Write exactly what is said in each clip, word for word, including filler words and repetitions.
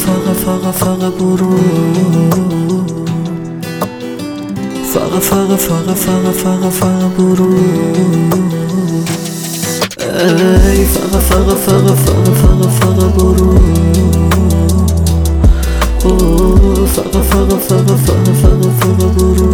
فقط فقط فقط برو فقط فقط فقط فقط فقط فقط برو ای فقط فقط فقط فقط فقط فقط برو فقط فقط فقط فقط فقط فقط برو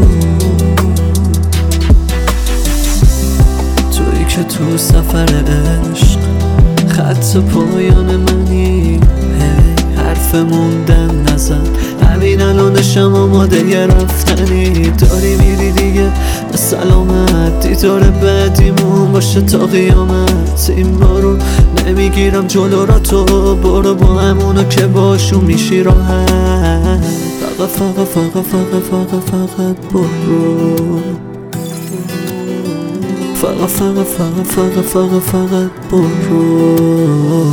تویی که تو سفر عشق خط پایان منی حرف موندن نزن همین الانشم آماده ی رفتنی داری میری دیگه به سلامت دیدار بعدیمون باشه تا قیامت این بارو نمیگیرم جلو را تو برو با همونا که باشون میشی راحت فقط فقط فقط فقط فقط فقط برو فقط فقط فقط فقط فقط فقط برو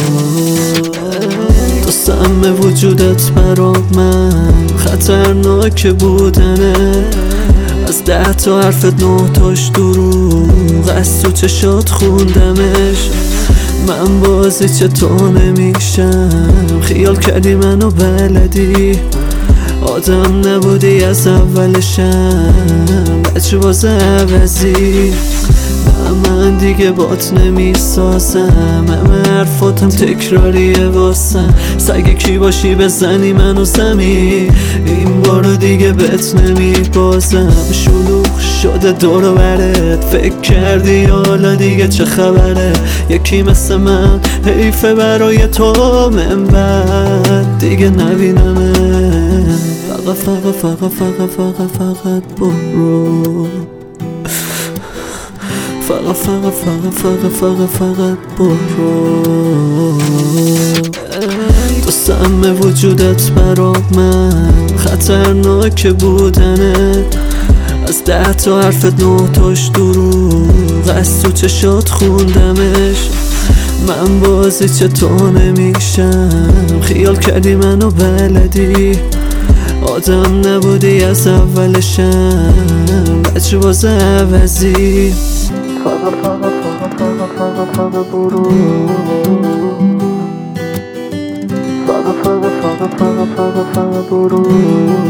تو سهم وجودت برا من خطرناک بودنه از ده تا حرفت نه تاش دروغ از تو چشات خوندمش من بازی چطور نمیشم خیال کردی منو بلدی آدم نبودی از اولشم بچه باز عوضی من دیگه بات نمیسازم همه حرفاتم تکراریه واسم سگه کی باشی بزنی منو زمین این بارو دیگه بهت نمیبازم شلوغ شده دور و برت فکر کردی حالا دیگه چه خبره یکی مثل من حیفه برای تو من بعد دیگه نبینمه فقط فقط فقط فقط فقط فقط برو فقط فقط فقط فقط فقط فقط برو تو سهم وجودت برا من خطرناک بودنه از ده تا حرفت نه تاش دروغ از تو چشات خوندمش من بازی چطور نمیشم خیال کردی منو بلدی آدم نبودی از اولشم بچه باز عوضی فقط فقط فقط فقط فقط فقط برو فقط فقط فقط فقط فقط فقط برو